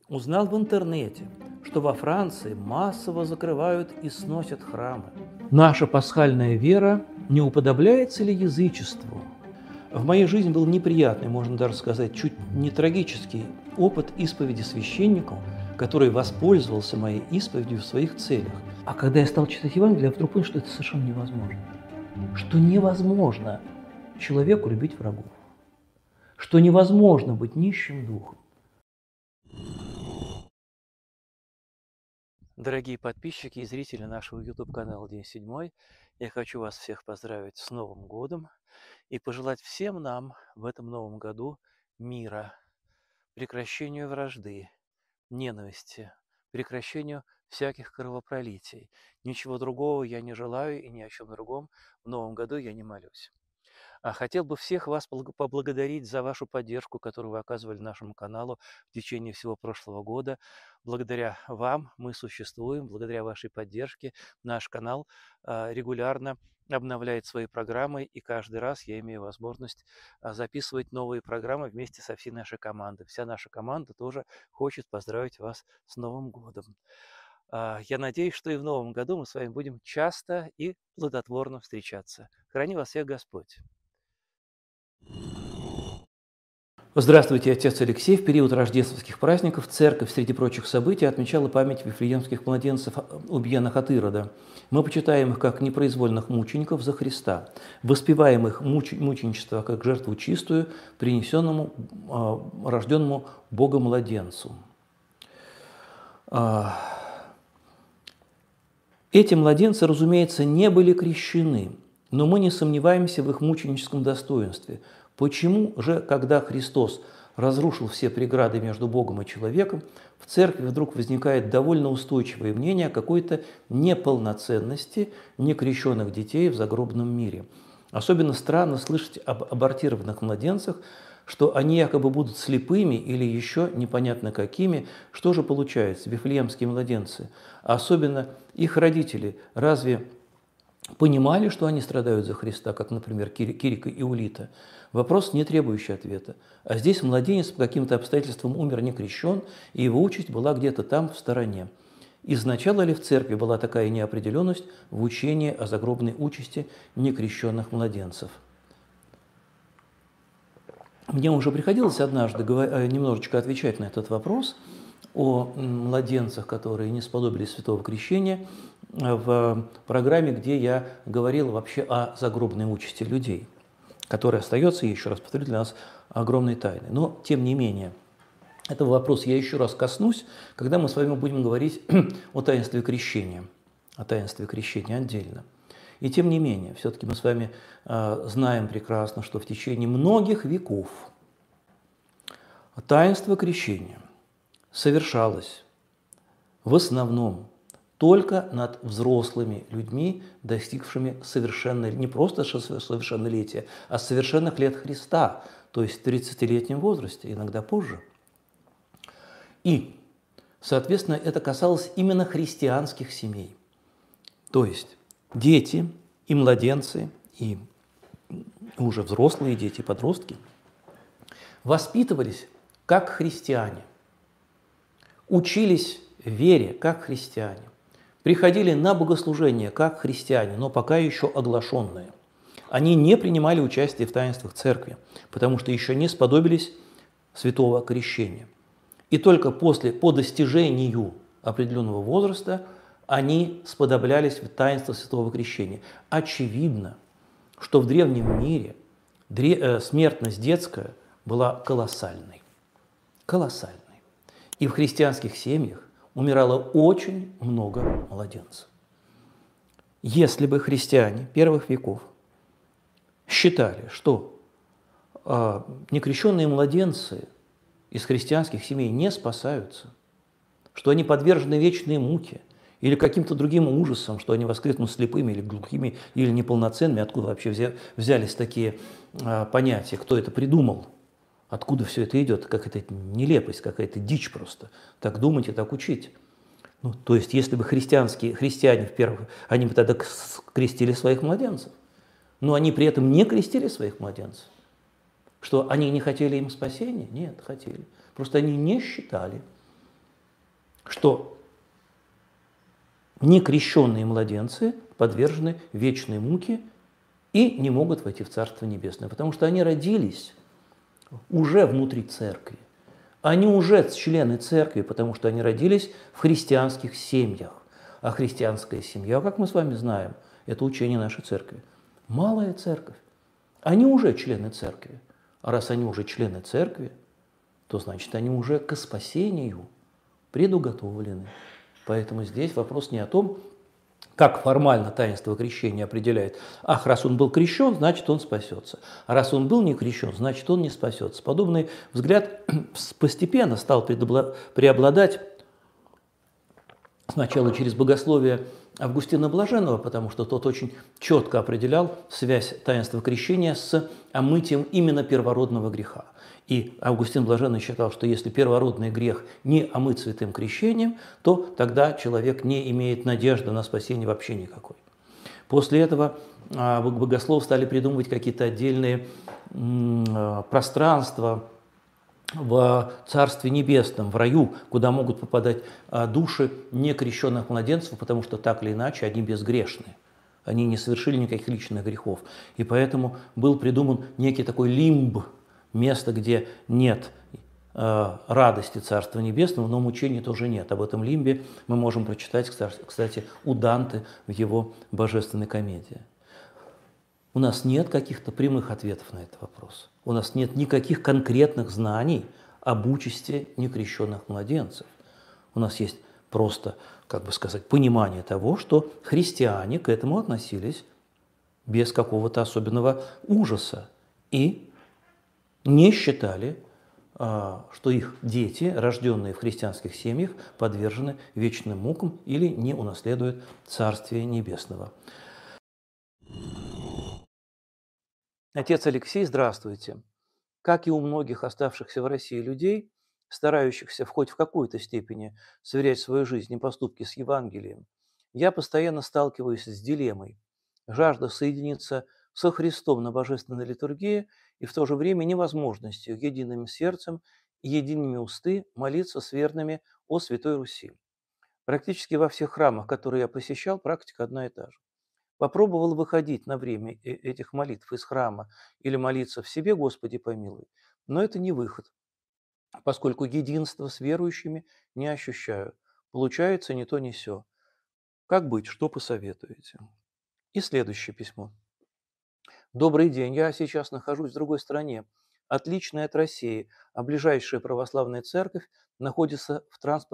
Узнал в интернете, что во Франции массово закрывают и сносят храмы. Наша пасхальная вера не уподобляется ли язычеству? В моей жизни был неприятный, можно даже сказать, чуть не трагический опыт исповеди священником, который воспользовался моей исповедью в своих целях. А когда я стал читать Евангелие, я вдруг понял, что это совершенно невозможно. Что невозможно человеку любить врагов. Что невозможно быть нищим духом. Дорогие подписчики и зрители нашего YouTube-канала День Седьмой, я хочу вас всех поздравить с Новым годом и пожелать всем нам в этом новом году мира, прекращению вражды, ненависти, прекращению всяких кровопролитий. Ничего другого я не желаю и ни о чем другом в новом году я не молюсь. Хотел бы всех вас поблагодарить за вашу поддержку, которую вы оказывали нашему каналу в течение всего прошлого года. Благодаря вам мы существуем, благодаря вашей поддержке наш канал регулярно обновляет свои программы, и каждый раз я имею возможность записывать новые программы вместе со всей нашей командой. Вся наша команда тоже хочет поздравить вас с Новым годом. Я надеюсь, что и в Новом году мы с вами будем часто и плодотворно встречаться. Храни вас всех Господь! Здравствуйте, отец Алексей. В период рождественских праздников церковь, среди прочих событий, отмечала память вифлеемских младенцев, убиенных от Ирода. Мы почитаем их как непроизвольных мучеников за Христа, воспеваем их мученичество как жертву чистую, принесенному, рожденному Богом младенцу. Эти младенцы, разумеется, не были крещены, но мы не сомневаемся в их мученическом достоинстве. Почему же, когда Христос разрушил все преграды между Богом и человеком, в церкви вдруг возникает довольно устойчивое мнение о какой-то неполноценности некрещенных детей в загробном мире? Особенно странно слышать об абортированных младенцах, что они якобы будут слепыми или еще непонятно какими. Что же получается, вифлеемские младенцы, особенно их родители, разве понимали, что они страдают за Христа, как, например, Кирика и Улита? Вопрос, не требующий ответа. А здесь младенец по каким-то обстоятельствам умер не крещен, и его участь была где-то там, в стороне. Изначально ли в церкви была такая неопределенность в учении о загробной участи некрещенных младенцев? Мне уже приходилось однажды немножечко отвечать на этот вопрос о младенцах, которые не сподобились святого крещения, в программе, где я говорил вообще о загробной участи людей, которая остается, еще раз повторю, для нас огромной тайной. Но, тем не менее, этого вопроса я еще раз коснусь, когда мы с вами будем говорить о таинстве крещения отдельно. И тем не менее, все-таки мы с вами знаем прекрасно, что в течение многих веков таинство крещения совершалось в основном только над взрослыми людьми, достигшими не просто совершеннолетия, а совершенных лет Христа, то есть в 30-летнем возрасте, иногда позже. И, соответственно, это касалось именно христианских семей. То есть дети и младенцы, и уже взрослые дети, подростки воспитывались как христиане, учились вере как христиане, приходили на богослужение как христиане, но пока еще оглашенные. Они не принимали участие в таинствах церкви, потому что еще не сподобились святого крещения. И только по достижению определенного возраста они сподоблялись в таинство святого крещения. Очевидно, что в древнем мире смертность детская была колоссальной. Колоссальной. И в христианских семьях умирало очень много младенцев. Если бы христиане первых веков считали, что некрещенные младенцы из христианских семей не спасаются, что они подвержены вечной муке или каким-то другим ужасам, что они воскреснут слепыми или глухими или неполноценными, откуда вообще взялись такие понятия, кто это придумал, откуда все это идет, какая-то нелепость, какая-то дичь просто. Так думать и так учить. То есть, если бы христиане они бы тогда крестили своих младенцев, но они при этом не крестили своих младенцев. Что они не хотели им спасения? Нет, хотели. Просто они не считали, что некрещенные младенцы подвержены вечной муке и не могут войти в Царство Небесное, потому что они родились уже внутри церкви. Они уже члены церкви, потому что они родились в христианских семьях. А христианская семья, как мы с вами знаем, это учение нашей церкви. Малая церковь. Они уже члены церкви. А раз они уже члены церкви, то значит они уже к спасению предуготовлены. Поэтому здесь вопрос не о том, как формально таинство крещения определяет. Ах, раз он был крещен, значит он спасется. А раз он был не крещен, значит он не спасется. Подобный взгляд постепенно стал преобладать сначала через богословие Августина Блаженного, потому что тот очень четко определял связь таинства крещения с омытием именно первородного греха. И Августин Блаженный считал, что если первородный грех не омыт святым крещением, то тогда человек не имеет надежды на спасение вообще никакой. После этого богословы стали придумывать какие-то отдельные пространства в Царстве Небесном, в раю, куда могут попадать души некрещенных младенцев, потому что так или иначе они безгрешны. Они не совершили никаких личных грехов. И поэтому был придуман некий такой лимб, место, где нет радости Царства Небесного, но мучений тоже нет. Об этом лимбе мы можем прочитать, кстати, у Данте в его «Божественной комедии». У нас нет каких-то прямых ответов на этот вопрос. У нас нет никаких конкретных знаний об участи некрещенных младенцев. У нас есть просто, как бы сказать, понимание того, что христиане к этому относились без какого-то особенного ужаса и не считали, что их дети, рожденные в христианских семьях, подвержены вечным мукам или не унаследуют Царствие Небесного. Отец Алексей, здравствуйте. Как и у многих оставшихся в России людей, старающихся хоть в какой-то степени сверять свою жизнь и поступки с Евангелием, я постоянно сталкиваюсь с дилеммой: жажда соединиться со Христом на божественной литургии и в то же время невозможностью единым сердцем и едиными усты молиться с верными о Святой Руси. Практически во всех храмах, которые я посещал, практика одна и та же. Попробовал выходить на время этих молитв из храма или молиться в себе «Господи помилуй», но это не выход, поскольку единства с верующими не ощущаю. Получается ни то, ни сё. Как быть, что посоветуете? И следующее письмо. Добрый день, я сейчас нахожусь в другой стране, отличной от России, а ближайшая православная церковь находится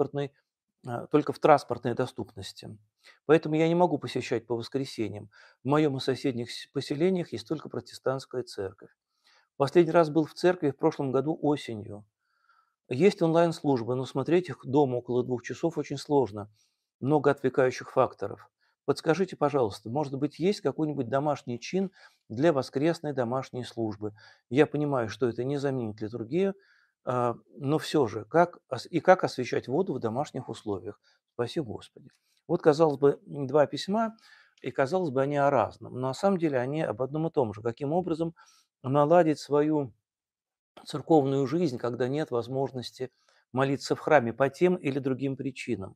только в транспортной доступности. Поэтому я не могу посещать по воскресеньям. В моем и соседних поселениях есть только протестантская церковь. Последний раз был в церкви в прошлом году осенью. Есть онлайн-службы, но смотреть их дома около 2 часов очень сложно. Много отвлекающих факторов. Подскажите, пожалуйста, может быть, есть какой-нибудь домашний чин для воскресной домашней службы? Я понимаю, что это не заменит литургию, но все же, как освещать воду в домашних условиях? Спаси Господи. Вот, казалось бы, два письма, и, казалось бы, они о разном. Но на самом деле они об одном и том же. Каким образом наладить свою церковную жизнь, когда нет возможности молиться в храме по тем или другим причинам.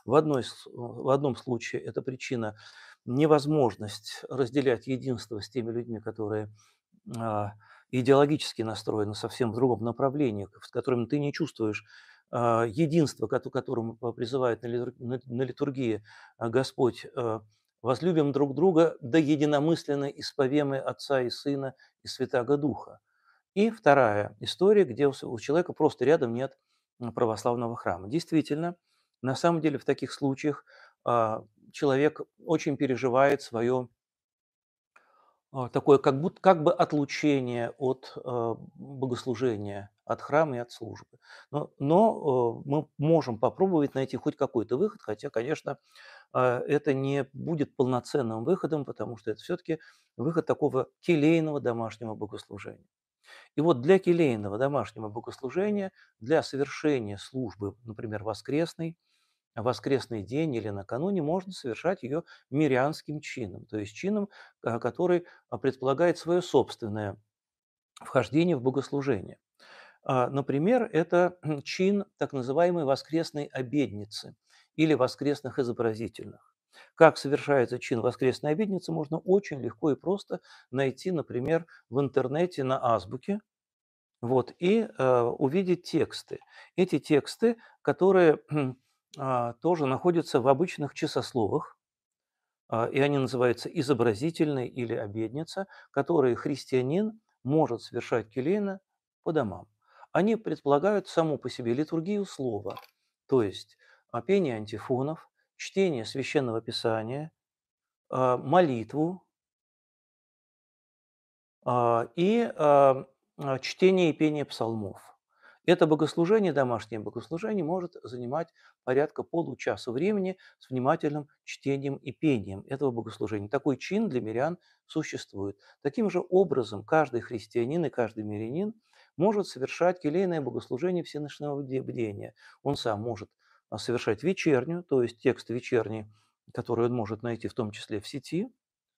В одном случае это причина — невозможность разделять единство с теми людьми, которые идеологически настроены совсем в другом направлении, с которыми ты не чувствуешь единства, которому призывает на литургии Господь. «Возлюбим друг друга, да единомысленно исповемы Отца и Сына и Святаго Духа». И вторая история, где у человека просто рядом нет православного храма. Действительно, на самом деле в таких случаях человек очень переживает свое такое как бы отлучение от богослужения, от храма и от службы. Но мы можем попробовать найти хоть какой-то выход, хотя, конечно, это не будет полноценным выходом, потому что это все-таки выход такого келейного домашнего богослужения. И вот для келейного домашнего богослужения, для совершения службы, например, воскресный день или накануне, можно совершать ее мирянским чином, то есть чином, который предполагает свое собственное вхождение в богослужение. Например, это чин так называемой воскресной обедницы или воскресных изобразительных. Как совершается чин воскресной обедницы, можно очень легко и просто найти, например, в интернете на азбуке, вот, и увидеть тексты. Эти тексты, которые тоже находятся в обычных часословах, и они называются изобразительный или обедница, которые христианин может совершать келейно по домам. Они предполагают саму по себе литургию слова, то есть пение антифонов, чтение священного писания, молитву, чтение и пение псалмов. Это богослужение, домашнее богослужение, может занимать порядка получаса времени с внимательным чтением и пением этого богослужения. Такой чин для мирян существует. Таким же образом каждый христианин и каждый мирянин может совершать келейное богослужение всеночного бдения. Он сам может совершать вечерню, то есть текст вечерний, который он может найти в том числе в сети,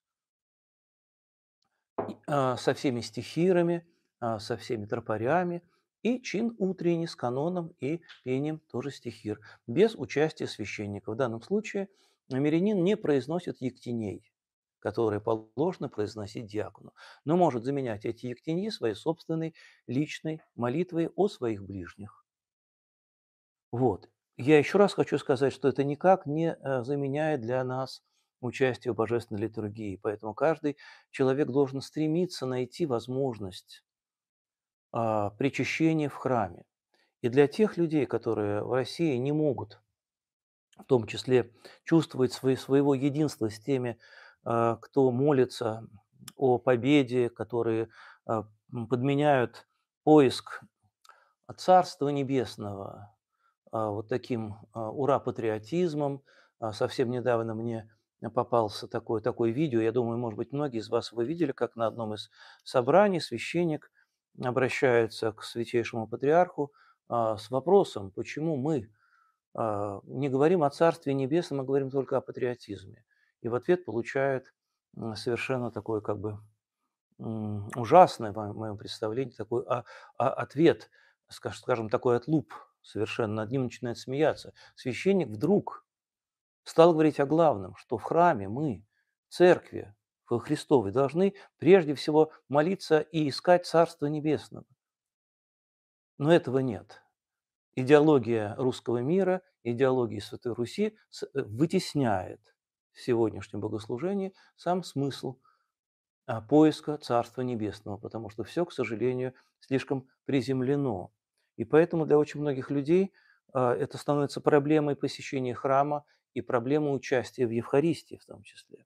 со всеми стихирами, со всеми тропарями, и чин утренний с каноном и пением тоже стихир, без участия священника. В данном случае мирянин не произносит ектеней, которые положено произносить диакону, но может заменять эти ектеньи своей собственной личной молитвой о своих ближних. Вот. Я еще раз хочу сказать, что это никак не заменяет для нас участие в божественной литургии. Поэтому каждый человек должен стремиться найти возможность причащения в храме. И для тех людей, которые в России не могут, в том числе, чувствовать своего единства с теми, кто молится о победе, которые подменяют поиск Царства Небесного вот таким ура-патриотизмом. Совсем недавно мне попался такое видео, я думаю, может быть, многие из вас его видели, как на одном из собраний священник обращается к святейшему патриарху с вопросом, почему мы не говорим о Царстве Небесном, а говорим только о патриотизме. И в ответ получает совершенно такой как бы ужасный, в моем представлении, такой ответ, скажем, такой отлуп совершенно, над ним начинает смеяться. Священник вдруг стал говорить о главном, что в храме мы, в церкви в Христовой, должны прежде всего молиться и искать Царство Небесного. Но этого нет. Идеология русского мира, идеология Святой Руси вытесняет в сегодняшнем богослужении сам смысл поиска Царства Небесного, потому что все, к сожалению, слишком приземлено. И поэтому для очень многих людей это становится проблемой посещения храма и проблемой участия в Евхаристии в том числе.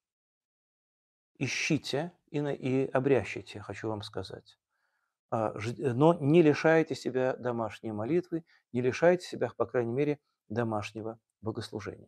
Ищите и обрящите, хочу вам сказать. Но не лишайте себя домашней молитвы, не лишайте себя, по крайней мере, домашнего богослужения.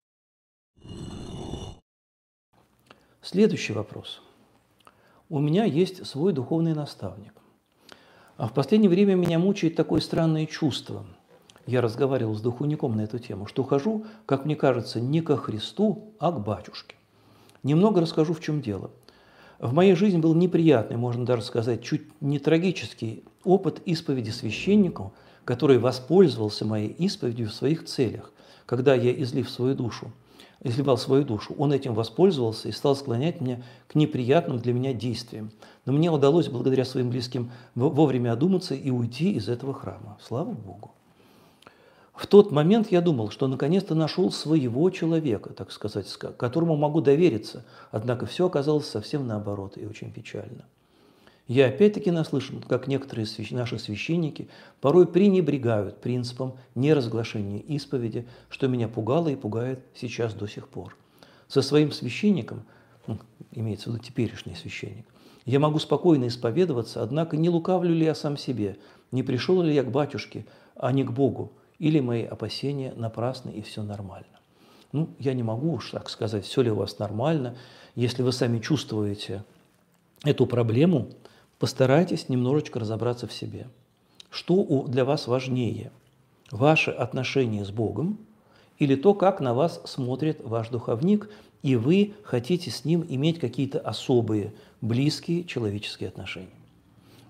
Следующий вопрос. У меня есть свой духовный наставник. А в последнее время меня мучает такое странное чувство. Я разговаривал с духовником на эту тему, что хожу, как мне кажется, не ко Христу, а к батюшке. Немного расскажу, в чем дело. В моей жизни был неприятный, можно даже сказать, чуть не трагический опыт исповеди священнику, который воспользовался моей исповедью в своих целях, когда я изливал свою душу. Он этим воспользовался и стал склонять меня к неприятным для меня действиям. Но мне удалось, благодаря своим близким, вовремя одуматься и уйти из этого храма. Слава Богу. В тот момент я думал, что наконец-то нашел своего человека, так сказать, которому могу довериться. Однако все оказалось совсем наоборот и очень печально. Я опять-таки наслышан, как некоторые наши священники порой пренебрегают принципом неразглашения исповеди, что меня пугало и пугает сейчас до сих пор. Со своим священником, имеется в виду теперешний священник, я могу спокойно исповедоваться, однако не лукавлю ли я сам себе, не пришел ли я к батюшке, а не к Богу, или мои опасения напрасны и все нормально. Я не могу уж так сказать, все ли у вас нормально. Если вы сами чувствуете эту проблему, постарайтесь немножечко разобраться в себе. Что для вас важнее? Ваши отношения с Богом или то, как на вас смотрит ваш духовник, и вы хотите с ним иметь какие-то особые, близкие человеческие отношения?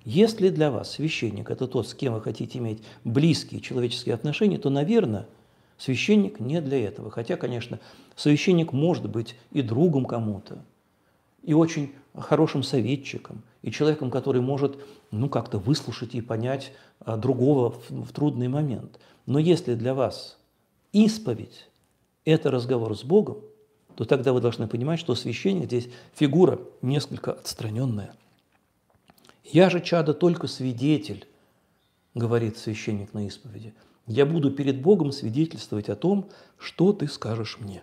Если для вас священник – это тот, с кем вы хотите иметь близкие человеческие отношения, то, наверное, священник не для этого. Хотя, конечно, священник может быть и другом кому-то, и очень хорошим советчиком, и человеком, который может как-то выслушать и понять другого в трудный момент. Но если для вас исповедь – это разговор с Богом, то тогда вы должны понимать, что священник здесь фигура несколько отстраненная. «Я же, чадо, только свидетель», – говорит священник на исповеди. «Я буду перед Богом свидетельствовать о том, что ты скажешь мне».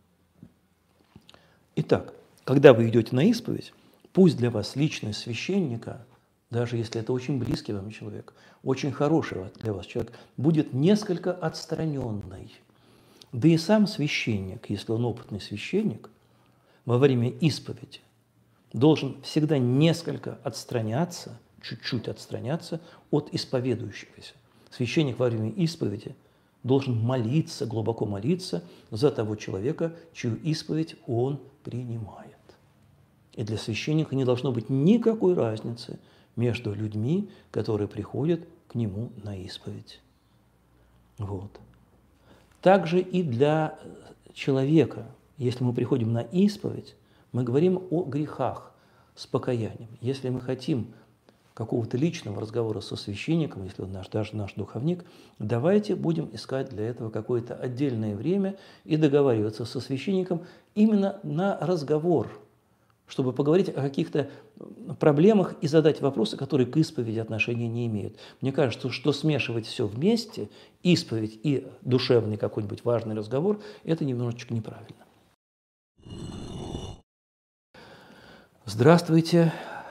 Итак, когда вы идете на исповедь, пусть для вас личность священника, даже если это очень близкий вам человек, очень хороший для вас человек, будет несколько отстраненной. Да и сам священник, если он опытный священник, во время исповеди должен всегда несколько отстраняться, чуть-чуть отстраняться от исповедующегося. Священник во время исповеди должен молиться, глубоко молиться за того человека, чью исповедь он принимает. И для священника не должно быть никакой разницы между людьми, которые приходят к нему на исповедь. Вот. Также и для человека, если мы приходим на исповедь, мы говорим о грехах с покаянием. Если мы хотим какого-то личного разговора со священником, если он даже наш духовник, давайте будем искать для этого какое-то отдельное время и договариваться со священником именно на разговор, чтобы поговорить о каких-то проблемах и задать вопросы, которые к исповеди отношения не имеют. Мне кажется, что смешивать все вместе, исповедь и душевный какой-нибудь важный разговор, это немножечко неправильно. Здравствуйте.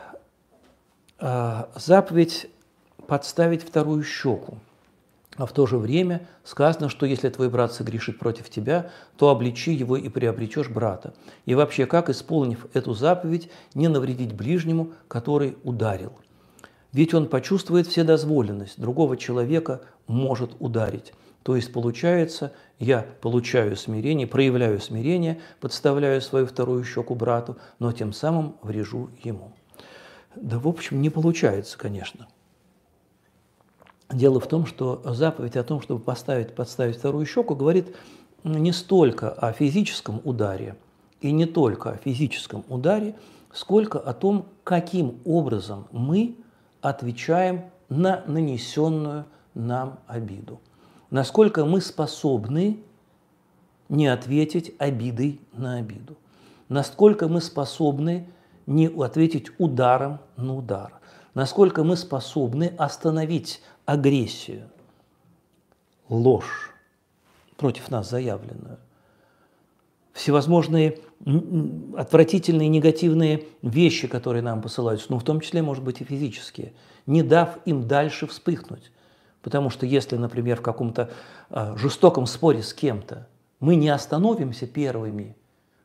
Заповедь «подставить вторую щеку». А в то же время сказано, что если твой брат согрешит против тебя, то обличи его и приобретешь брата. И вообще, как, исполнив эту заповедь, не навредить ближнему, который ударил? Ведь он почувствует вседозволенность, другого человека может ударить. То есть, получается, я получаю смирение, проявляю смирение, подставляю свою вторую щеку брату, но тем самым врежу ему. Да, в общем, не получается, конечно. Дело в том, что заповедь о том, чтобы подставить вторую щеку, говорит не столько о физическом ударе и не только о физическом ударе, сколько о том, каким образом мы отвечаем на нанесенную нам обиду. Насколько мы способны не ответить обидой на обиду. Насколько мы способны не ответить ударом на удар. Насколько мы способны остановить агрессию, ложь против нас заявленную, всевозможные отвратительные негативные вещи, которые нам посылаются, в том числе, может быть, и физические, не дав им дальше вспыхнуть. Потому что если, например, в каком-то жестоком споре с кем-то мы не остановимся первыми,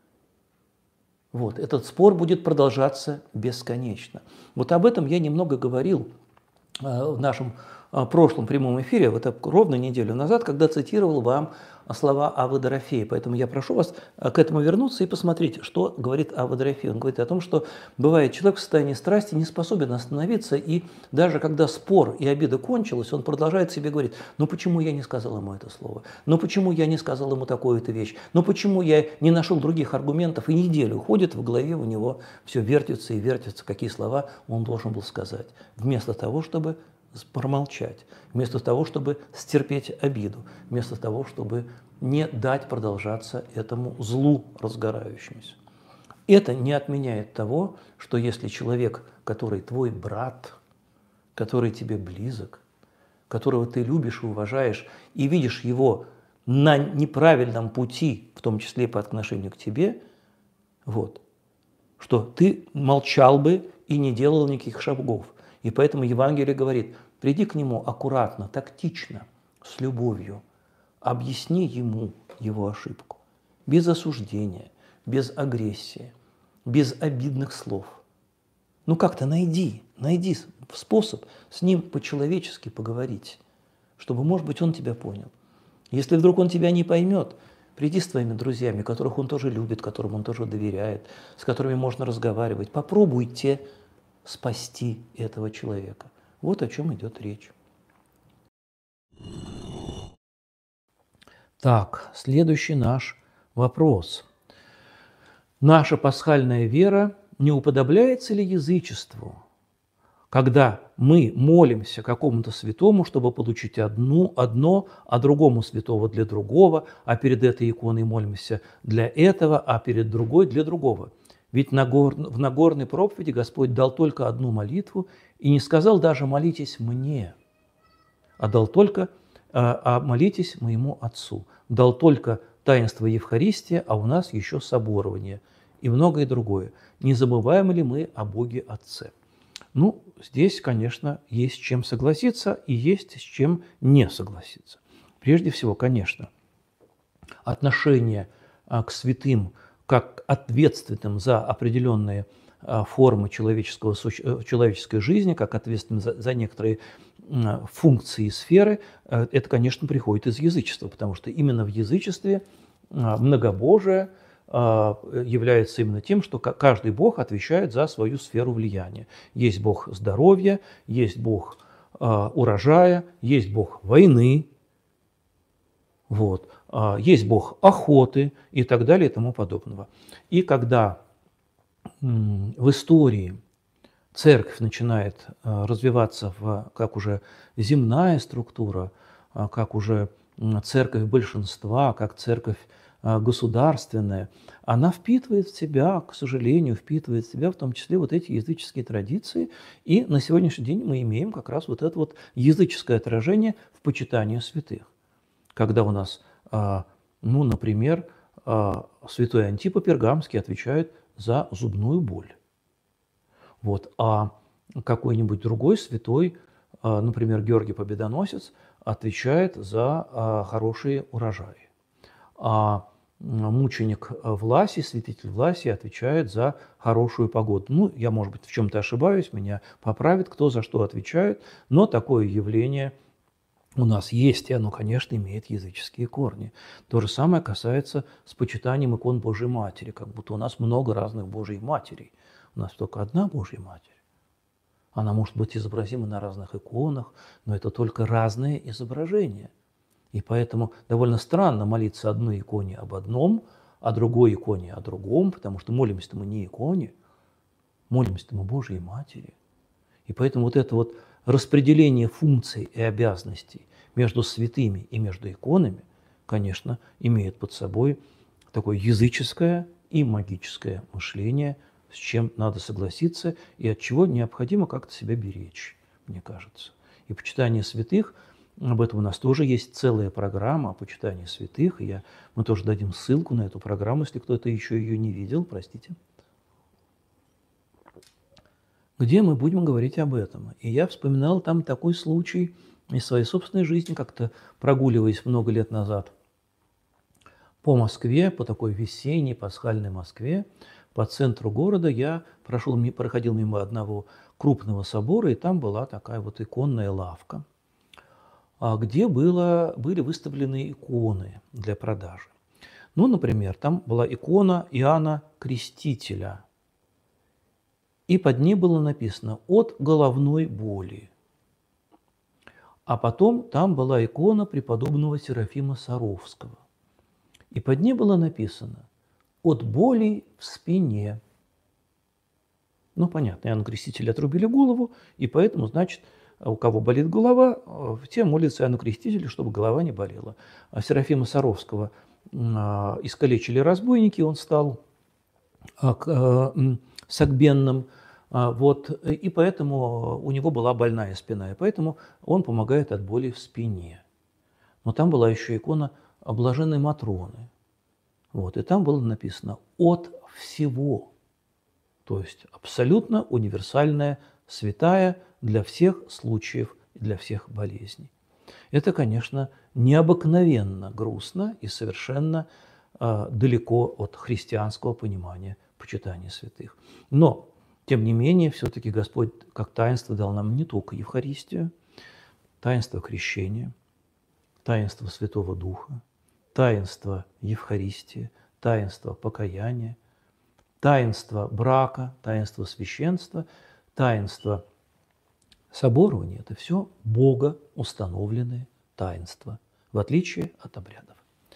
этот спор будет продолжаться бесконечно. Об этом я немного говорил в нашем прошлом прямом эфире, ровно неделю назад, когда цитировал вам слова Аввы Дорофея. Поэтому я прошу вас к этому вернуться и посмотреть, что говорит Авва Дорофей. Он говорит о том, что бывает человек в состоянии страсти не способен остановиться, и даже когда спор и обида кончилась, он продолжает себе говорить: почему я не сказал ему это слово? Почему я не сказал ему такую-то вещь? Почему я не нашел других аргументов? И неделю ходит, в голове у него все вертится и вертится, какие слова он должен был сказать. Вместо того, чтобы промолчать, вместо того, чтобы стерпеть обиду, вместо того, чтобы не дать продолжаться этому злу разгорающемуся. Это не отменяет того, что если человек, который твой брат, который тебе близок, которого ты любишь и уважаешь, и видишь его на неправильном пути, в том числе по отношению к тебе, что ты молчал бы и не делал никаких шагов. И поэтому Евангелие говорит: приди к нему аккуратно, тактично, с любовью, объясни ему его ошибку, без осуждения, без агрессии, без обидных слов. Как-то найди способ с ним по-человечески поговорить, чтобы, может быть, он тебя понял. Если вдруг он тебя не поймет, приди с твоими друзьями, которых он тоже любит, которым он тоже доверяет, с которыми можно разговаривать. Попробуйте спасти этого человека. Вот о чем идет речь. Так, следующий наш вопрос. Наша пасхальная вера не уподобляется ли язычеству, когда мы молимся какому-то святому, чтобы получить одно, а другому святого для другого, а перед этой иконой молимся для этого, а перед другой для другого? Ведь в Нагорной проповеди Господь дал только одну молитву и не сказал даже «молитесь мне», а дал только «а молитесь моему Отцу». Дал только таинство Евхаристия, а у нас еще соборование и многое другое. Не забываем ли мы о Боге Отце? Ну, здесь, конечно, есть с чем согласиться и есть с чем не согласиться. Прежде всего, конечно, отношение к святым как ответственным за определенные формы человеческой жизни, как ответственным за некоторые функции и сферы, это, конечно, приходит из язычества, потому что именно в язычестве многобожие является именно тем, что каждый бог отвечает за свою сферу влияния. Есть бог здоровья, есть бог урожая, есть бог войны, вот, есть бог охоты и так далее и тому подобного. И когда в истории церковь начинает развиваться как уже земная структура, как уже церковь большинства, как церковь государственная, она впитывает в себя, к сожалению, впитывает в себя в том числе вот эти языческие традиции. И на сегодняшний день мы имеем как раз вот это вот языческое отражение в почитании святых. Когда у нас, ну, например, святой Антипа Пергамский отвечает за зубную боль. Вот. А какой-нибудь другой святой, например, Георгий Победоносец, отвечает за хорошие урожаи. А мученик Власий, святитель Власий, отвечает за хорошую погоду. Ну, я, может быть, в чем-то ошибаюсь, меня поправит, кто за что отвечает, но такое явление у нас есть, и оно, конечно, имеет языческие корни. То же самое касается с почитанием икон Божьей Матери, как будто у нас много разных Божьих Матерей. У нас только одна Божья Матерь. Она может быть изобразима на разных иконах, но это только разные изображения. И поэтому довольно странно молиться одной иконе об одном, а другой иконе о другом, потому что молимся-то мы не иконе, молимся-то мы Божьей Матери. И поэтому вот это вот распределение функций и обязанностей между святыми и между иконами, конечно, имеет под собой такое языческое и магическое мышление, с чем надо согласиться и от чего необходимо как-то себя беречь, мне кажется. И почитание святых, об этом у нас тоже есть целая программа о почитании святых. И мы тоже дадим ссылку на эту программу, если кто-то еще ее не видел, простите. Где мы будем говорить об этом. И я вспоминал там такой случай из своей собственной жизни, как-то прогуливаясь много лет назад по Москве, по такой весенней пасхальной Москве, по центру города я проходил мимо одного крупного собора, и там была такая вот иконная лавка, где были выставлены иконы для продажи. Ну, например, там была икона Иоанна Крестителя, и под ней было написано «От головной боли». А потом там была икона преподобного Серафима Саровского, и под ней было написано «От боли в спине». Ну, понятно, Иоанну Крестителю отрубили голову, и поэтому, значит, у кого болит голова, те молятся Иоанну Крестителю, чтобы голова не болела. А Серафима Саровского искалечили разбойники, он стал согбенным, вот, и поэтому у него была больная спина, и поэтому он помогает от боли в спине. Но там была еще икона блаженной Матроны. Вот, и там было написано «от всего», то есть абсолютно универсальная святая для всех случаев и для всех болезней. Это, конечно, необыкновенно грустно и совершенно далеко от христианского понимания почитания святых. Но, тем не менее, все-таки Господь как таинство дал нам не только Евхаристию, таинство крещения, таинство Святого Духа, таинство Евхаристии, таинство покаяния, таинство брака, таинство священства, таинство соборования – это все Бога установленные таинства, в отличие от обрядов.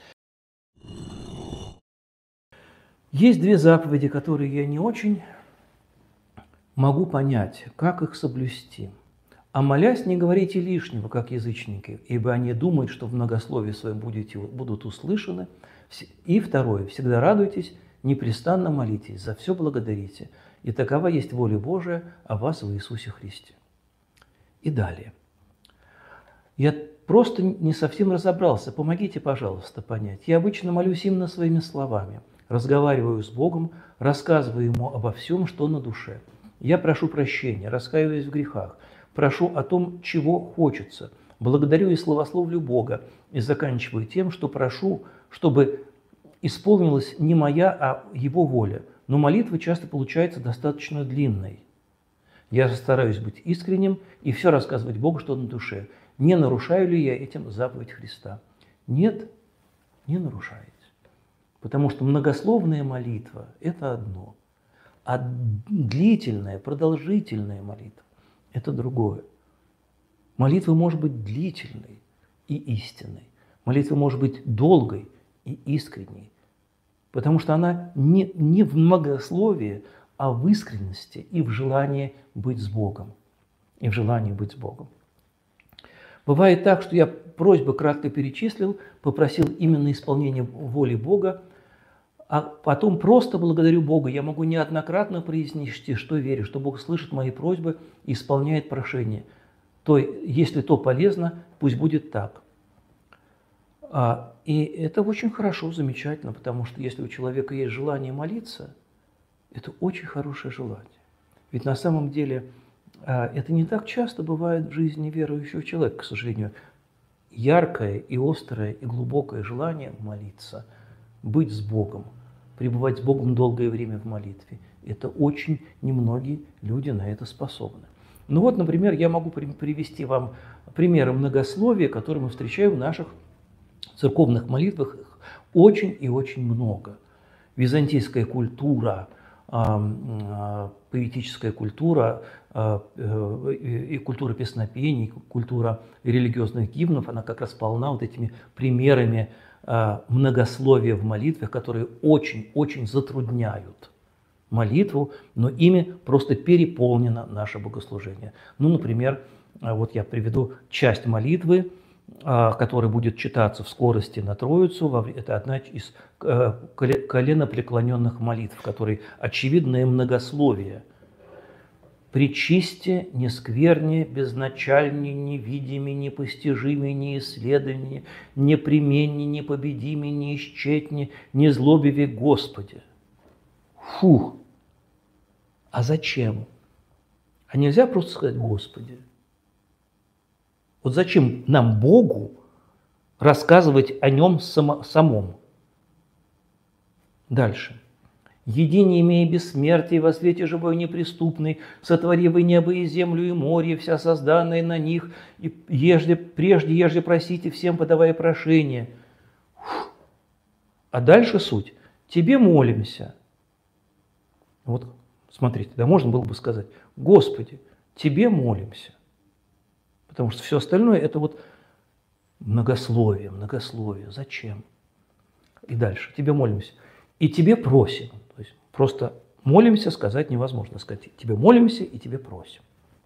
Есть две заповеди, которые я не очень могу понять, как их соблюсти. А молясь, не говорите лишнего, как язычники, ибо они думают, что в многословии своем будут услышаны. И второе, всегда радуйтесь, непрестанно молитесь, за все благодарите. И такова есть воля Божия о вас в Иисусе Христе. И далее. Я просто не совсем разобрался, помогите, пожалуйста, понять. Я обычно молюсь именно своими словами, разговариваю с Богом, рассказываю Ему обо всем, что на душе. Я прошу прощения, раскаиваюсь в грехах, прошу о том, чего хочется, благодарю и славословлю Бога, и заканчиваю тем, что прошу, чтобы исполнилась не моя, а Его воля. Но молитва часто получается достаточно длинной. Я стараюсь быть искренним и все рассказывать Богу, что на душе. Не нарушаю ли я этим заповедь Христа? Нет, не нарушаете. Потому что многословная молитва – это одно, а длительная, продолжительная молитва – это другое. Молитва может быть длительной и истинной. Молитва может быть долгой и искренней. Потому что она не в многословии, а в искренности и в желании быть с Богом. И в желании быть с Богом. Бывает так, что я просьбы кратко перечислил, попросил именно исполнения воли Бога, а потом просто благодарю Бога. Я могу неоднократно произнести, что верю, что Бог слышит мои просьбы и исполняет прошения. То, если то полезно, пусть будет так. И это очень хорошо, замечательно, потому что если у человека есть желание молиться, это очень хорошее желание. Ведь на самом деле это не так часто бывает в жизни верующего человека, к сожалению. Яркое и острое и глубокое желание молиться, быть с Богом, пребывать с Богом долгое время в молитве. Это очень немногие люди на это способны. Ну вот, например, я могу привести вам примеры многословия, которые мы встречаем в наших церковных молитвах. Их очень и очень много. Византийская культура, поэтическая культура и культура песнопений, культура религиозных гимнов, она как раз полна вот этими примерами многословия в молитвах, которые очень-очень затрудняют молитву, но ими просто переполнено наше богослужение. Ну, например, вот я приведу часть молитвы, которая будет читаться в скорости на Троицу. Это одна из коленопреклоненных молитв, в которой очевидное многословие. «Пречисте, нескверне, безначальне, невидиме, непостижиме, неисследоване, непременне, непобедиме, неисчетне, незлобиве Господи». Фух! А зачем? А нельзя просто сказать «Господи»? Вот зачем нам, Богу, рассказывать о Нем самом? Дальше. «Едине имея бессмертие, во свете живой неприступный, сотвори вы небо и землю и море, вся созданная на них, и прежде просите, всем подавая прошение». А дальше суть. «Тебе молимся». Вот, смотрите, да можно было бы сказать: «Господи, Тебе молимся». Потому что все остальное – это вот многословие. Зачем? И дальше. Тебе молимся. И тебе просим. То есть просто молимся сказать невозможно. Сказать: тебе молимся и тебе просим.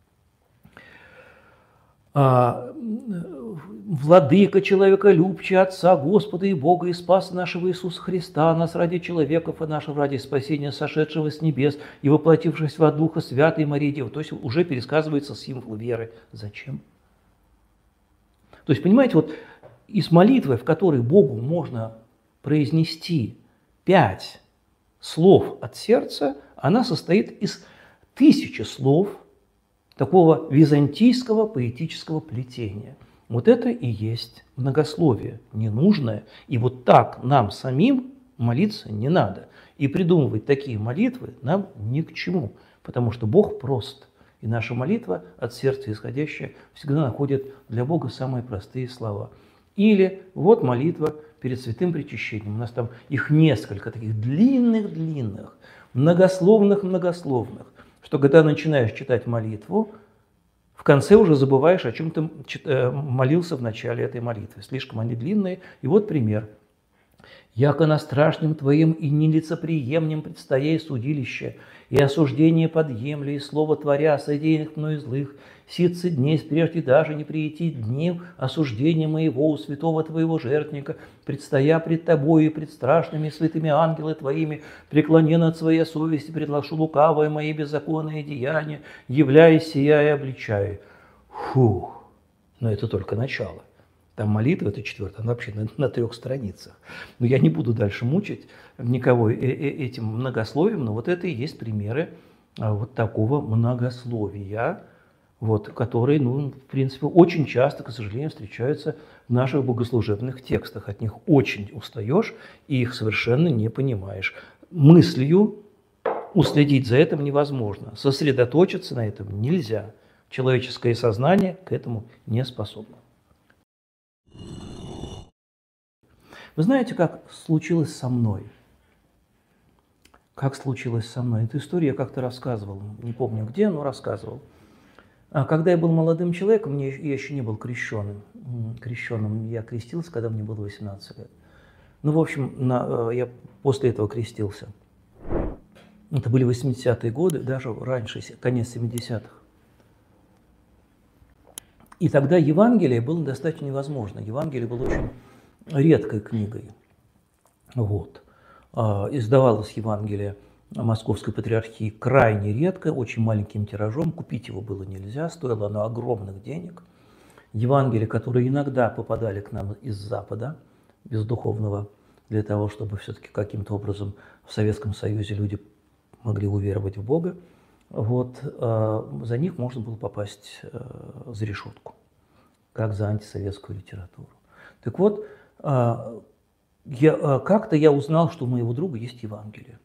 Владыка, человеколюбче, Отца, Господа и Бога и Спаса нашего Иисуса Христа, нас ради человеков и нашего ради спасения, сошедшего с небес и воплотившегося от Духа Святой Марии Девы. То есть уже пересказывается символ веры. Зачем? То есть, понимаете, вот из молитвы, в которой Богу можно произнести 5 слов от сердца, она состоит из 1000 слов такого византийского поэтического плетения. Вот это и есть многословие, ненужное. И вот так нам самим молиться не надо. И придумывать такие молитвы нам ни к чему, потому что Бог прост. И наша молитва от сердца исходящая всегда находит для Бога самые простые слова. Или вот молитва перед святым причащением. У нас там их несколько таких длинных, многословных, что когда начинаешь читать молитву, в конце уже забываешь, о чем ты молился в начале этой молитвы. Слишком они длинные. И вот пример. «Яко на страшным Твоим и нелицеприемнем предстояй судилище, и осуждение подъемли, и слово творя содеянных мною злых, ситцы дней прежде даже не прийти дней осуждения моего у святого Твоего жертвника, предстоя пред Тобою и пред страшными святыми ангелы Твоими, преклонен от своей совести, предложу лукавое мои беззаконные деяния, являясь сия и обличая». Фух, но это только начало. Там молитва, это 4, она вообще на 3 страницах. Но я не буду дальше мучить никого этим многословием, но вот это и есть примеры вот такого многословия, вот, которые, ну, в принципе, очень часто, к сожалению, встречаются в наших богослужебных текстах. От них очень устаешь и их совершенно не понимаешь. Мыслью уследить за этим невозможно, сосредоточиться на этом нельзя. Человеческое сознание к этому не способно. Вы знаете, как случилось со мной? Как случилось со мной? Эту историю я как-то рассказывал, не помню где, но рассказывал. Когда я был молодым человеком, я еще не был крещенным. Крещенным я крестился, когда мне было 18 лет. Ну, в общем, я после этого крестился. Это были 80-е годы, даже раньше, конец 70-х. И тогда Евангелие было достаточно невозможно. Евангелие было очень редкой книгой. Вот. Издавалось Евангелие Московской Патриархии крайне редко, очень маленьким тиражом. Купить его было нельзя, стоило оно огромных денег. Евангелия, которые иногда попадали к нам из Запада, бездуховного, для того, чтобы все-таки каким-то образом в Советском Союзе люди могли уверовать в Бога, вот, за них можно было попасть за решетку, как за антисоветскую литературу. Так вот, как-то я узнал, что у моего друга есть Евангелие.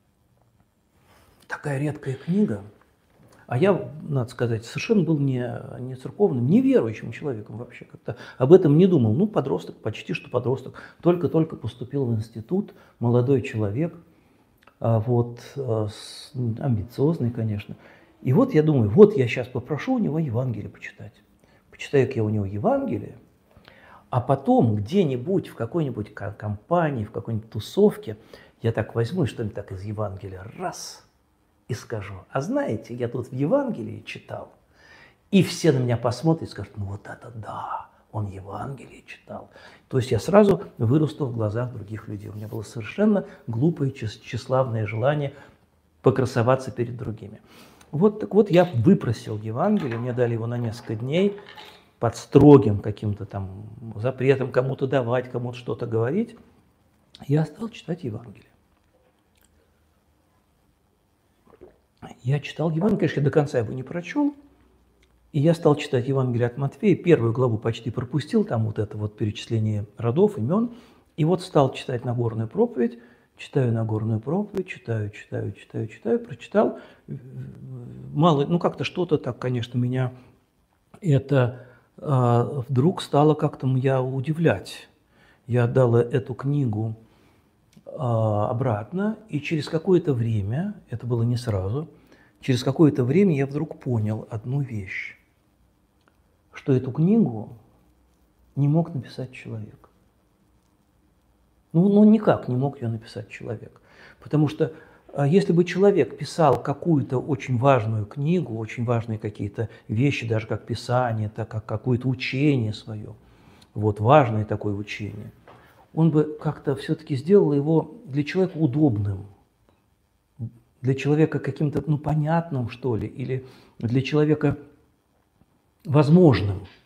Такая редкая книга. А я, надо сказать, совершенно был не церковным, не верующим человеком вообще. Как-то об этом не думал. Ну, подросток, почти что подросток. Только-только поступил в институт, молодой человек, вот, амбициозный, конечно. И вот я думаю, вот я сейчас попрошу у него Евангелие почитать. Почитаю-ка я у него Евангелие. А потом где-нибудь в какой-нибудь компании, в какой-нибудь тусовке я так возьму что-нибудь так из Евангелия раз и скажу, а знаете, я тут в Евангелии читал, и все на меня посмотрят и скажут, ну вот это да, он Евангелие читал. То есть я сразу вырасту в глазах других людей. У меня было совершенно глупое, тщеславное желание покрасоваться перед другими. Вот так вот я выпросил Евангелие, мне дали его на несколько дней, под строгим каким-то там запретом кому-то давать, кому-то что-то говорить, я стал читать Евангелие. Я читал Евангелие, конечно, я до конца его не прочел, и я стал читать Евангелие от Матфея, 1 главу почти пропустил, там вот это вот перечисление родов, имен, и вот стал читать Нагорную проповедь, читаю Нагорную проповедь, читаю, прочитал, мало, ну как-то что-то так, конечно, меня это вдруг стало как-то меня удивлять. Я отдал эту книгу обратно, и через какое-то время, это было не сразу, через какое-то время я вдруг понял одну вещь, что эту книгу не мог написать человек. Ну, никак не мог ее написать человек. Потому что если бы человек писал какую-то очень важную книгу, очень важные какие-то вещи, даже как Писание, так как какое-то учение свое, вот важное такое учение, он бы как-то все-таки сделал его для человека удобным, для человека каким-то, ну, понятным, что ли, или для человека возможным.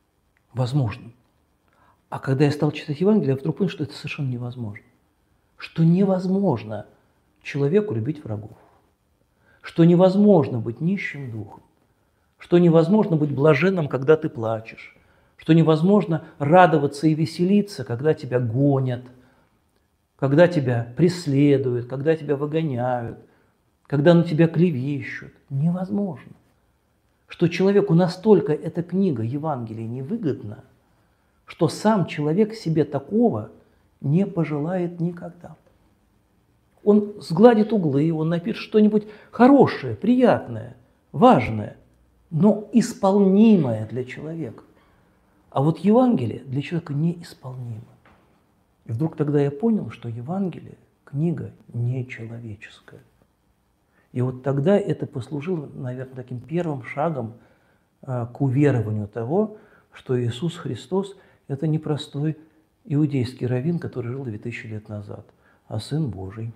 А когда я стал читать Евангелие, я вдруг понял, что это совершенно невозможно. Что невозможно человеку любить врагов, что невозможно быть нищим духом, что невозможно быть блаженным, когда ты плачешь, что невозможно радоваться и веселиться, когда тебя гонят, когда тебя преследуют, когда тебя выгоняют, когда на тебя клевещут. Невозможно. Что человеку настолько эта книга Евангелия невыгодна, что сам человек себе такого не пожелает никогда. Он сгладит углы, он напишет что-нибудь хорошее, приятное, важное, но исполнимое для человека. А вот Евангелие для человека неисполнимо. И вдруг тогда я понял, что Евангелие – книга нечеловеческая. И вот тогда это послужило, наверное, таким первым шагом к уверованию того, что Иисус Христос – это не простой иудейский раввин, который жил 2000 лет назад, а Сын Божий.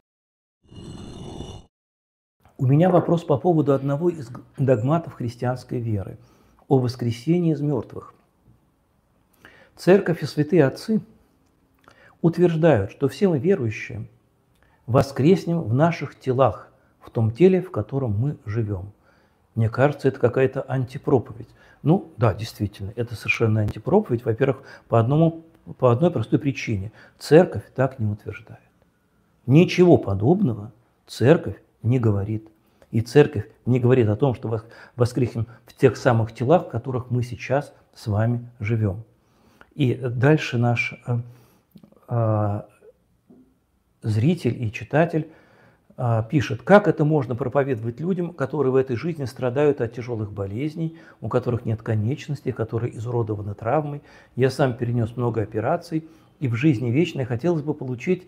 У меня вопрос по поводу одного из догматов христианской веры – о воскресении из мертвых. Церковь и святые отцы утверждают, что все мы верующие воскреснем в наших телах, в том теле, в котором мы живем. Мне кажется, это какая-то антипроповедь. Ну, да, действительно, это совершенно антипроповедь. Во-первых, по одной простой причине. Церковь так не утверждает. Ничего подобного церковь не говорит. И церковь не говорит о том, что воскреснем в тех самых телах, в которых мы сейчас с вами живем. И дальше наш зритель и читатель пишет, как это можно проповедовать людям, которые в этой жизни страдают от тяжелых болезней, у которых нет конечностей, которые изуродованы травмой. Я сам перенес много операций, и в жизни вечной хотелось бы получить,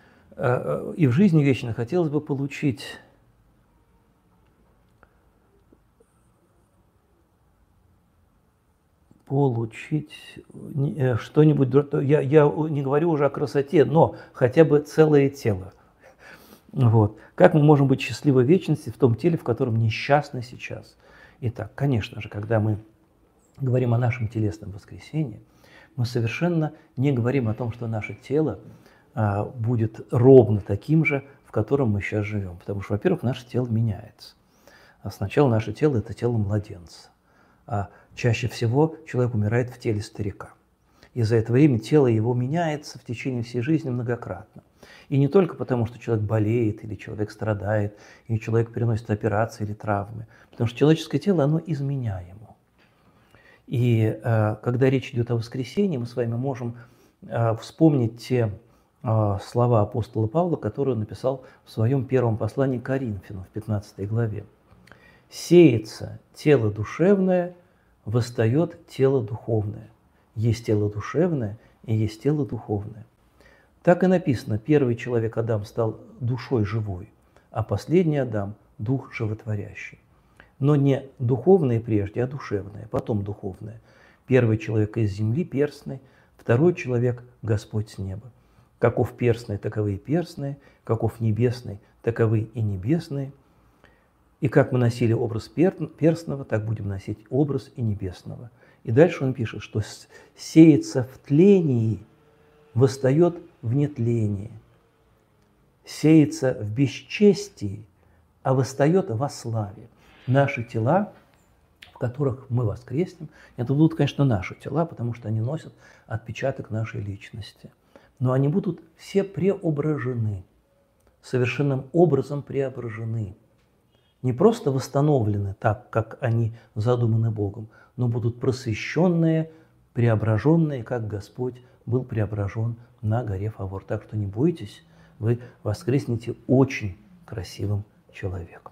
что-нибудь, я не говорю уже о красоте, но хотя бы целое тело. Вот. Как мы можем быть счастливы в вечности в том теле, в котором несчастны сейчас? Итак, конечно же, когда мы говорим о нашем телесном воскресении, мы совершенно не говорим о том, что наше тело будет ровно таким же, в котором мы сейчас живем. Потому что, во-первых, наше тело меняется. А сначала наше тело – это тело младенца. А чаще всего человек умирает в теле старика. И за это время тело его меняется в течение всей жизни многократно. И не только потому, что человек болеет, или человек страдает, или человек переносит операции или травмы. Потому что человеческое тело, оно изменяемо. И когда речь идет о воскресении, мы с вами можем вспомнить те слова апостола Павла, которые он написал в своем первом послании к Коринфянам в 15 главе. «Сеется тело душевное, восстает тело духовное. Есть тело душевное и есть тело духовное». Так и написано, первый человек Адам стал душой живой, а последний Адам – дух животворящий. Но не духовное прежде, а душевное, потом духовное. Первый человек из земли перстный, второй человек – Господь с неба. Каков перстный, таковы и перстные, каков небесный, таковы и небесные. И как мы носили образ перстного, так будем носить образ и небесного. И дальше он пишет, что сеется в тлении, восстает в нетлении, сеется в бесчестии, а восстает во славе. Наши тела, в которых мы воскреснем, это будут, конечно, наши тела, потому что они носят отпечаток нашей личности. Но они будут все преображены, совершенным образом преображены. Не просто восстановлены так, как они задуманы Богом, но будут просвещенные, преображенные, как Господь был преображен на горе Фавор. Так что не бойтесь, вы воскреснете очень красивым человеком.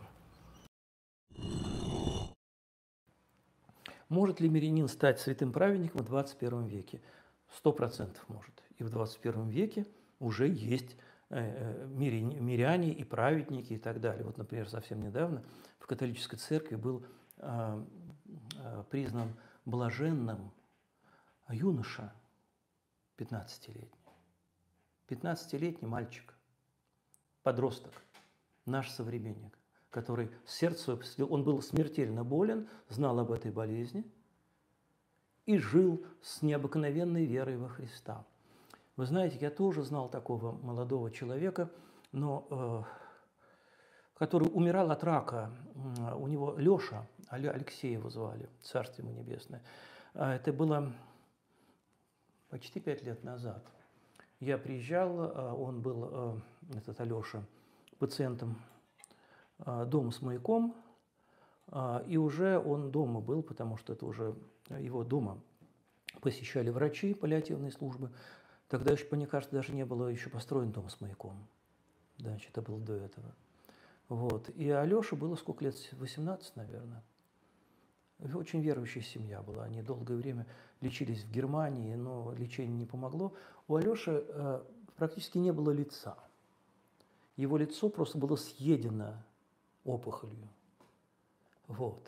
Может ли мирянин стать святым праведником в 21 веке? 100% может. И в 21 веке уже есть миряне и праведники и так далее. Вот, например, совсем недавно в католической церкви был признан блаженным юноша 15-летний. 15-летний мальчик, подросток, наш современник, который сердце, он был смертельно болен, знал об этой болезни и жил с необыкновенной верой во Христа. Вы знаете, я тоже знал такого молодого человека, но который умирал от рака. У него Леша, Алексей его звали, царствие ему небесное. Это было почти 5 лет назад. Я приезжал, он был, этот Алеша, пациентом дома с маяком, и уже он дома был, потому что это уже его дома посещали врачи паллиативной службы. Тогда еще, мне кажется, даже не было еще построен дом с маяком. Значит, это было до этого. Вот. И Алёше было сколько лет? 18, наверное. Очень верующая семья была. Они долгое время лечились в Германии, но лечение не помогло. У Алёши практически не было лица. Его лицо просто было съедено опухолью. Вот.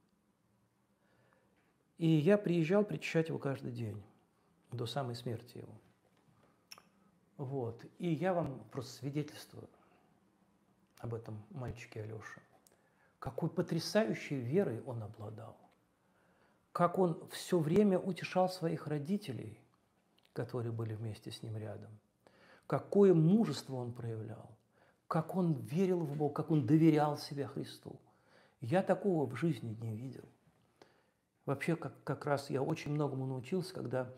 И я приезжал причащать его каждый день, до самой смерти его. Вот. И я вам просто свидетельствую об этом мальчике Алёше. Какой потрясающей верой он обладал. Как он все время утешал своих родителей, которые были вместе с ним рядом. Какое мужество он проявлял. Как он верил в Бога, как он доверял себя Христу. Я такого в жизни не видел. Вообще, как раз я очень многому научился, когда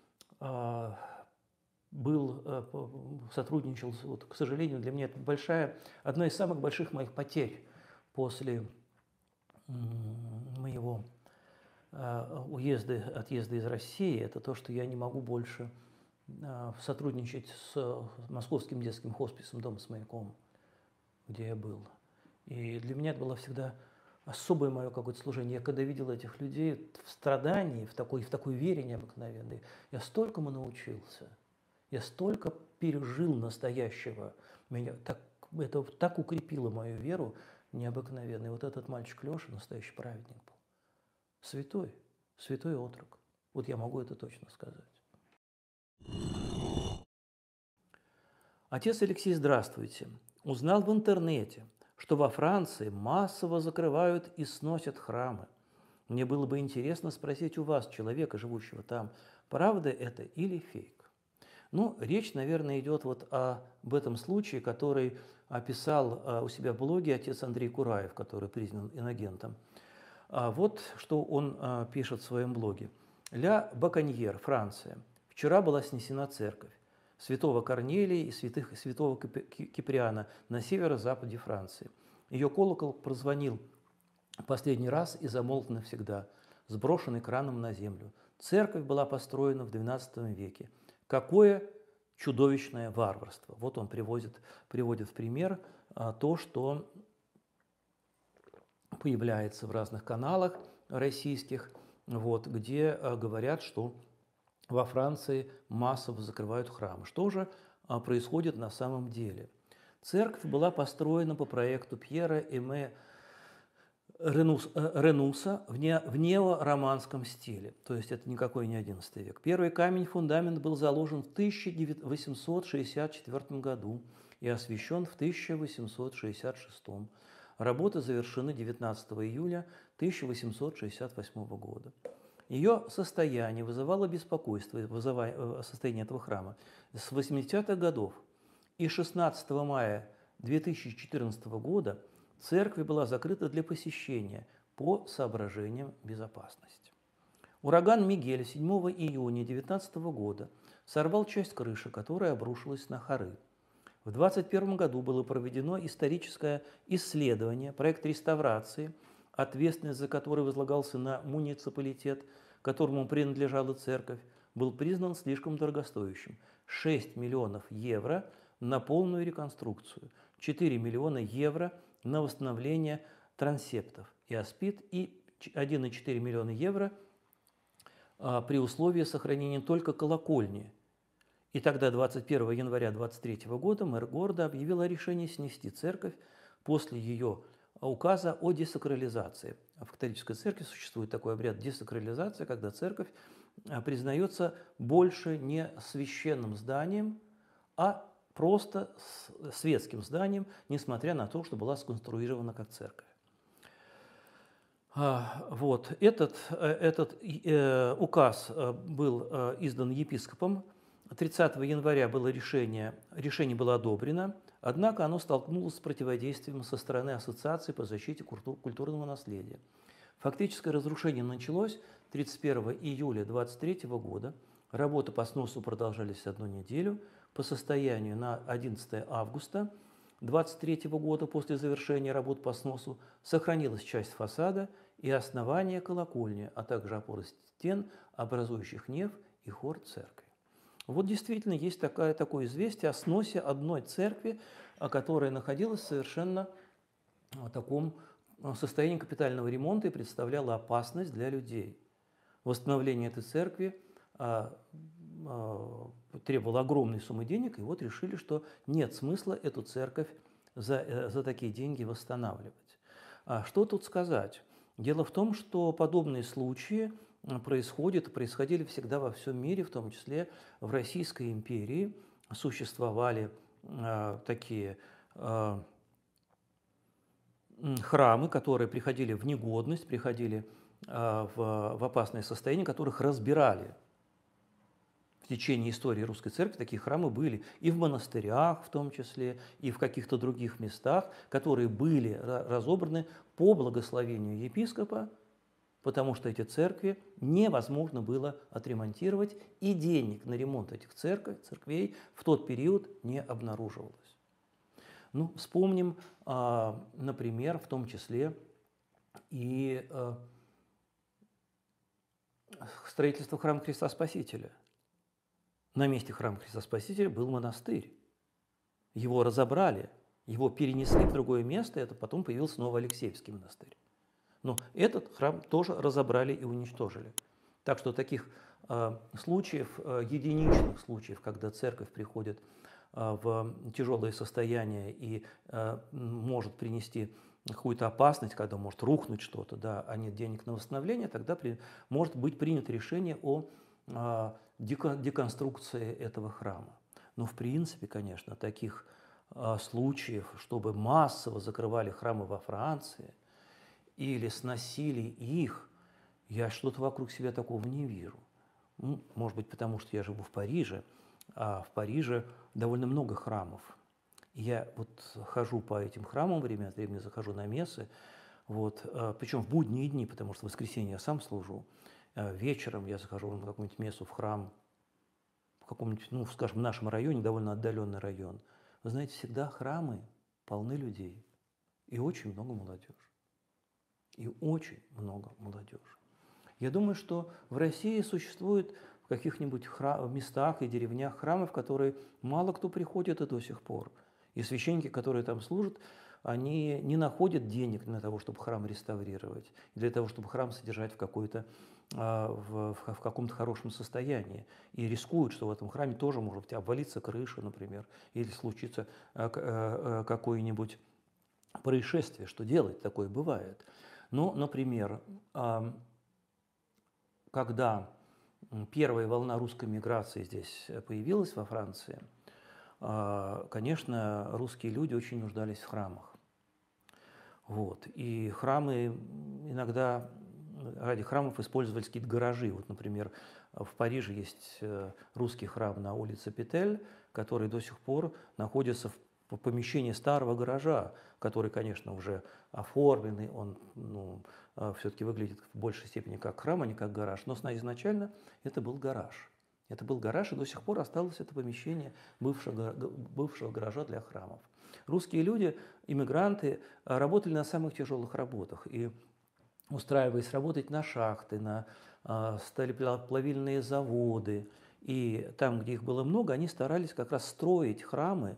сотрудничал, вот, к сожалению, для меня это одна из самых больших моих потерь после моего отъезда из России, это то, что я не могу больше сотрудничать с Московским детским хосписом «Дом с маяком», где я был. И для меня это было всегда особое мое какое-то служение. Я когда видел этих людей в страдании, в такой вере необыкновенной, я столькому научился, я столько пережил настоящего. Это так укрепило мою веру необыкновенно. И вот этот мальчик Леша настоящий праведник был. Святой отрок. Вот я могу это точно сказать. Отец Алексей, здравствуйте. Узнал в интернете, что во Франции массово закрывают и сносят храмы. Мне было бы интересно спросить у вас, человека, живущего там, правда это или фейк? Ну, речь, наверное, идет вот об этом случае, который описал у себя в блоге отец Андрей Кураев, который признан инагентом. Вот что он пишет в своем блоге. «Ля Баконьер, Франция. Вчера была снесена церковь святого Корнелия и святого Киприана на северо-западе Франции. Ее колокол прозвонил последний раз и замолк навсегда, сброшенный краном на землю. Церковь была построена в XII веке. Какое чудовищное варварство!» Вот он приводит в пример то, что появляется в разных каналах российских, вот, где говорят, что во Франции массово закрывают храмы. Что же происходит на самом деле? Церковь была построена по проекту Пьера Эме Ренуса в неороманском стиле, то есть это никакой не XI век. Первый камень-фундамент был заложен в 1864 году и освящен в 1866. Работы завершены 19 июля 1868 года. Ее состояние вызывало беспокойство, состояние этого храма, с 80-х годов. И 16 мая 2014 года церковь была закрыта для посещения по соображениям безопасности. Ураган Мигель 7 июня 2019 года сорвал часть крыши, которая обрушилась на хоры. В 2021 году было проведено историческое исследование, проект реставрации, ответственность за который возлагался на муниципалитет, которому принадлежала церковь, был признан слишком дорогостоящим. 6 миллионов евро на полную реконструкцию, 4 миллиона евро на восстановление трансептов и аспид и 1,4 миллиона евро при условии сохранения только колокольни. И тогда 21 января 2023 года мэр города объявил о решении снести церковь после ее указа о десакрализации. В католической церкви существует такой обряд десакрализации, когда церковь признается больше не священным зданием, а просто светским зданием, несмотря на то, что была сконструирована как церковь. Вот. Этот указ был издан епископом. 30 января было решение было одобрено, однако оно столкнулось с противодействием со стороны Ассоциации по защите культурного наследия. Фактическое разрушение началось 31 июля 2023 года. Работы по сносу продолжались 1 неделю. По состоянию на 11 августа 2023 года после завершения работ по сносу сохранилась часть фасада и основание колокольни, а также опоры стен, образующих неф и хор церкви. Вот действительно есть такое известие о сносе одной церкви, которая находилась в совершенно таком состоянии капитального ремонта и представляла опасность для людей. Восстановление этой церкви требовало огромной суммы денег, и вот решили, что нет смысла эту церковь за такие деньги восстанавливать. Что тут сказать? Дело в том, что подобные случаи происходили всегда во всем мире, в том числе в Российской империи. Существовали такие храмы, которые приходили в негодность, приходили в опасное состояние, которых разбирали. В течение истории Русской Церкви такие храмы были и в монастырях в том числе, и в каких-то других местах, которые были разобраны по благословению епископа, потому что эти церкви невозможно было отремонтировать, и денег на ремонт этих церквей в тот период не обнаруживалось. Ну, вспомним, например, в том числе и строительство храма Христа Спасителя. На месте храма Христа Спасителя был монастырь. Его разобрали, его перенесли в другое место, и это потом появился Новоалексеевский монастырь. Но этот храм тоже разобрали и уничтожили. Так что таких случаев, единичных случаев, когда церковь приходит в тяжелое состояние и может принести какую-то опасность, когда может рухнуть что-то, да, а нет денег на восстановление, тогда может быть принято решение о деконструкции этого храма. Но в принципе, конечно, таких случаев, чтобы массово закрывали храмы во Франции или сносили их, я что-то вокруг себя такого не вижу. Может быть, потому что я живу в Париже, а в Париже довольно много храмов. Я вот хожу по этим храмам время от времени, захожу на мессы, вот, причем в будние дни, потому что в воскресенье я сам служу. Вечером я захожу на какую-нибудь мессу в храм, в каком-нибудь, ну, скажем, в нашем районе, довольно отдаленный район. Вы знаете, всегда храмы полны людей. И очень много молодежи. И очень много молодежи. Я думаю, что в России существует в каких-нибудь местах и деревнях храмов, в которые мало кто приходит и до сих пор. И священники, которые там служат, они не находят денег для того, чтобы храм реставрировать, для того, чтобы храм содержать в каком-то хорошем состоянии. И рискуют, что в этом храме тоже может обвалиться крыша, например, или случится какое-нибудь происшествие. Что делать? Такое бывает. Ну, например, когда первая волна русской миграции здесь появилась во Франции, конечно, русские люди очень нуждались в храмах. Вот. И храмы иногда, ради храмов использовались какие-то гаражи. Вот, например, в Париже есть русский храм на улице Петель, который до сих пор находится в помещении старого гаража, который, конечно, уже оформленный, он все-таки выглядит в большей степени как храм, а не как гараж. Но изначально это был гараж. Это был гараж, и до сих пор осталось это помещение бывшего гаража для храмов. Русские люди, иммигранты, работали на самых тяжелых работах. И устраиваясь работать на шахты, на сталеплавильные заводы, и там, где их было много, они старались как раз строить храмы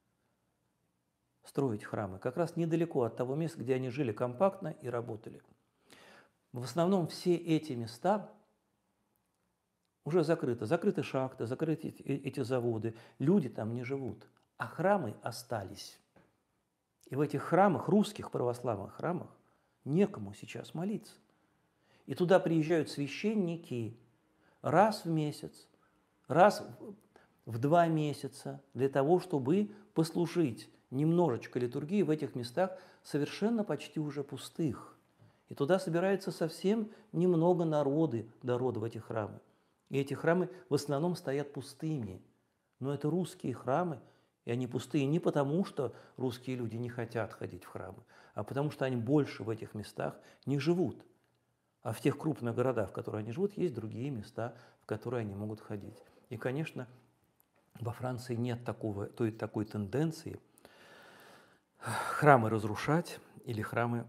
как раз недалеко от того места, где они жили компактно и работали. В основном все эти места уже закрыты. Закрыты шахты, закрыты эти заводы. Люди там не живут, а храмы остались. И в этих храмах, русских православных храмах, некому сейчас молиться. И туда приезжают священники раз в месяц, раз в 2 месяца для того, чтобы послужить немножечко литургии в этих местах, совершенно почти уже пустых. И туда собирается совсем немного народа в эти храмы. И эти храмы в основном стоят пустыми. Но это русские храмы, и они пустые не потому, что русские люди не хотят ходить в храмы, а потому что они больше в этих местах не живут. А в тех крупных городах, в которых они живут, есть другие места, в которые они могут ходить. И, конечно, во Франции нет такой тенденции храмы разрушать или храмы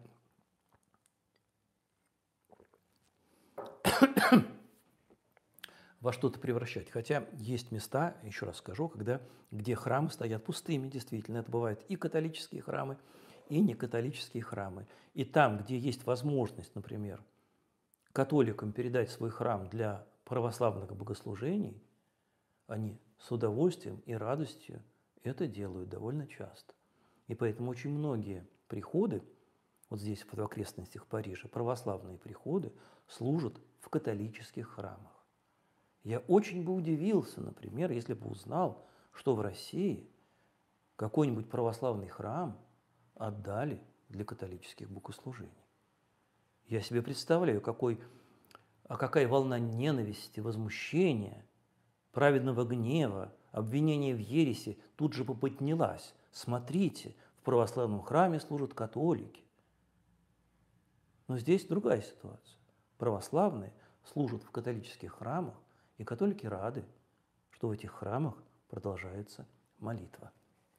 во что-то превращать. Хотя есть места, еще раз скажу, где храмы стоят пустыми, действительно. Это бывают и католические храмы, и некатолические храмы. И там, где есть возможность, например, католикам передать свой храм для православных богослужений, они с удовольствием и радостью это делают довольно часто. И поэтому очень многие приходы, вот здесь, в окрестностях Парижа, православные приходы служат в католических храмах. Я очень бы удивился, например, если бы узнал, что в России какой-нибудь православный храм отдали для католических богослужений. Я себе представляю, какая волна ненависти, возмущения, праведного гнева, обвинения в ереси тут же поднялась. Смотрите, в православном храме служат католики. Но здесь другая ситуация. Православные служат в католических храмах, и католики рады, что в этих храмах продолжается молитва.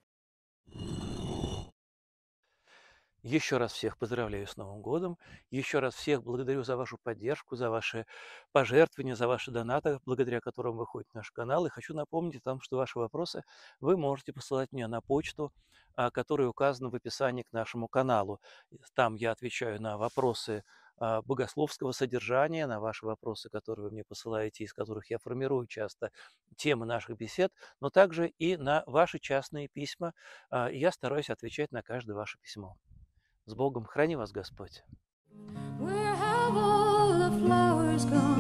Еще раз всех поздравляю с Новым годом. Еще раз всех благодарю за вашу поддержку, за ваши пожертвования, за ваши донаты, благодаря которым выходит наш канал. И хочу напомнить о том, что ваши вопросы вы можете посылать мне на почту, которая указана в описании к нашему каналу. Там я отвечаю на вопросы богословского содержания, на ваши вопросы, которые вы мне посылаете, из которых я формирую часто темы наших бесед, но также и на ваши частные письма. Я стараюсь отвечать на каждое ваше письмо. С Богом, храни вас Господь. Where have all the flowers gone?